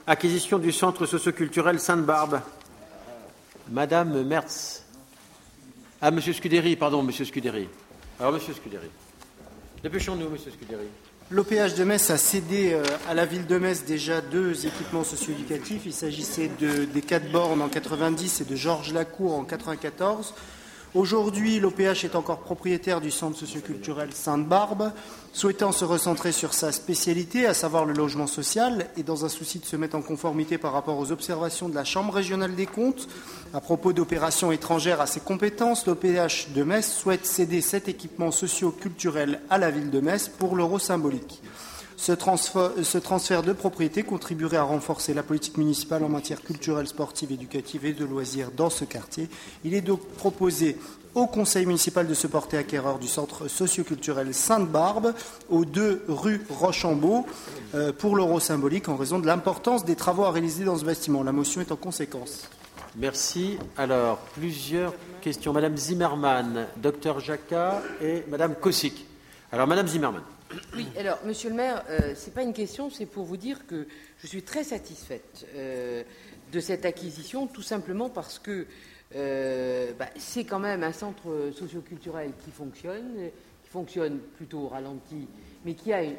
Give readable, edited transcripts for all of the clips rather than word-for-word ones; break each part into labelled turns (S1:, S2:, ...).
S1: Acquisition du centre socioculturel Sainte-Barbe. Madame Mertz. Ah, Monsieur Scudéry, pardon, Monsieur Scudéry. Alors, Monsieur Scudéry. Dépêchons-nous, Monsieur Scudéry.
S2: L'OPH de Metz a cédé à la ville de Metz déjà 2 équipements socio-éducatifs. Il s'agissait des 4 bornes en 90 et de Georges Lacour en 94. Aujourd'hui, l'OPH est encore propriétaire du centre socioculturel Sainte-Barbe, souhaitant se recentrer sur sa spécialité, à savoir le logement social, et dans un souci de se mettre en conformité par rapport aux observations de la Chambre régionale des comptes, à propos d'opérations étrangères à ses compétences, l'OPH de Metz souhaite céder cet équipement socio-culturel à la ville de Metz pour l'euro symbolique. Ce transfert de propriété contribuerait à renforcer la politique municipale en matière culturelle, sportive, éducative et de loisirs dans ce quartier. Il est donc proposé au conseil municipal de se porter acquéreur du centre socioculturel Sainte-Barbe, aux 2 rue Rochambeau, pour l'euro symbolique en raison de l'importance des travaux à réaliser dans ce bâtiment. La motion est en conséquence.
S1: Merci. Alors, plusieurs questions. Madame Zimmermann, Docteur Jacquat et Madame Kossik. Alors, Madame Zimmermann.
S3: Oui, alors, Monsieur le maire, ce n'est pas une question, c'est pour vous dire que je suis très satisfaite de cette acquisition, tout simplement parce que c'est quand même un centre socioculturel qui fonctionne plutôt au ralenti, mais qui a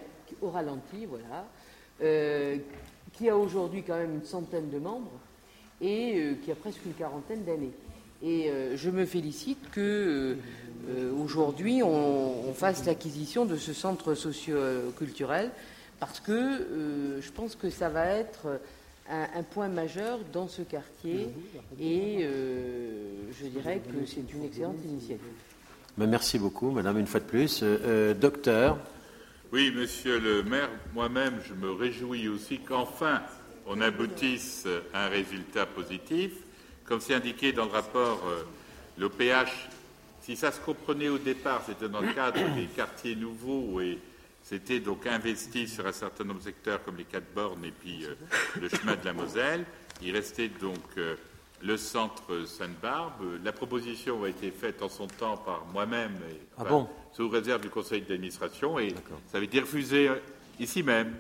S3: qui a aujourd'hui quand même une centaine de membres et qui a presque une quarantaine d'années. Et je me félicite que aujourd'hui on fasse l'acquisition de ce centre socio-culturel parce que je pense que ça va être un point majeur dans ce quartier et je dirais que c'est une excellente initiative.
S1: Merci beaucoup, Madame, une fois de plus. Docteur.
S4: Oui, Monsieur le maire, moi-même je me réjouis aussi qu'enfin on aboutisse à un résultat positif. Comme c'est indiqué dans le rapport, l'OPH, si ça se comprenait au départ, c'était dans le cadre des quartiers nouveaux et c'était donc investi sur un certain nombre de secteurs comme les 4 bornes et puis le chemin de la Moselle. Il restait donc le centre Sainte-Barbe. La proposition a été faite en son temps par moi-même, sous réserve du conseil d'administration, et ça avait été refusé ici même.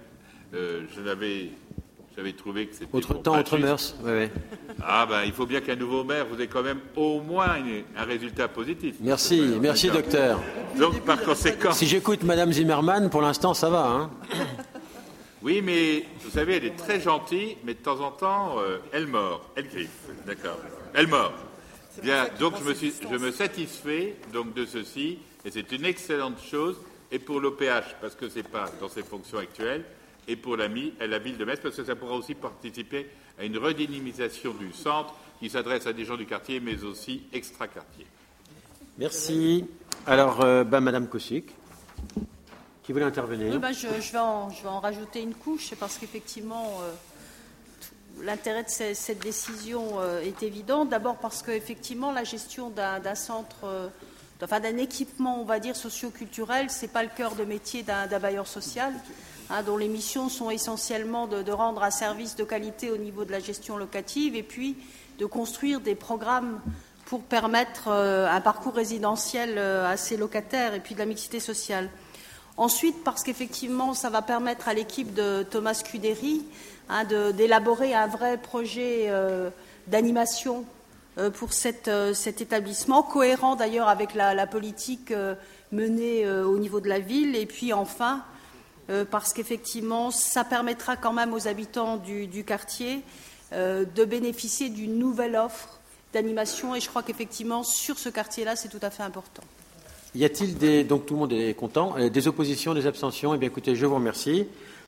S4: J'avais trouvé que c'était...
S1: Autre temps, autre mœurs. Oui.
S4: Ah ben, il faut bien qu'un nouveau maire vous ait quand même au moins un résultat positif.
S1: Merci, docteur.
S4: Donc, par conséquent...
S1: Si j'écoute Madame Zimmermann, pour l'instant, ça va, hein.
S4: Oui, mais vous savez, elle est très gentille, mais de temps en temps, elle mord, elle griffe, d'accord. Elle mord. Bien, donc je me satisfais donc de ceci, et c'est une excellente chose, et pour l'OPH, parce que c'est pas dans ses fonctions actuelles, et pour la ville de Metz, parce que ça pourra aussi participer à une redynamisation du centre qui s'adresse à des gens du quartier, mais aussi extra-quartier.
S1: Merci. Alors, Madame Kossik, qui voulait intervenir.
S5: Oui, je vais en rajouter une couche, parce qu'effectivement, l'intérêt de cette décision est évident. D'abord parce qu'effectivement, la gestion d'un centre, d'un équipement, on va dire, socio-culturel, ce n'est pas le cœur de métier d'un bailleur social. Dont les missions sont essentiellement de rendre un service de qualité au niveau de la gestion locative et puis de construire des programmes pour permettre un parcours résidentiel à ses locataires et puis de la mixité sociale. Ensuite, parce qu'effectivement, ça va permettre à l'équipe de Thomas Scudéry d'élaborer un vrai projet d'animation pour cet établissement, cohérent d'ailleurs avec la politique menée au niveau de la ville. Et puis enfin, parce qu'effectivement, ça permettra quand même aux habitants du quartier de bénéficier d'une nouvelle offre d'animation. Et je crois qu'effectivement, sur ce quartier-là, c'est tout à fait important.
S1: Y a-t-il donc tout le monde est content, des oppositions, des abstentions? Eh bien, écoutez, je vous remercie.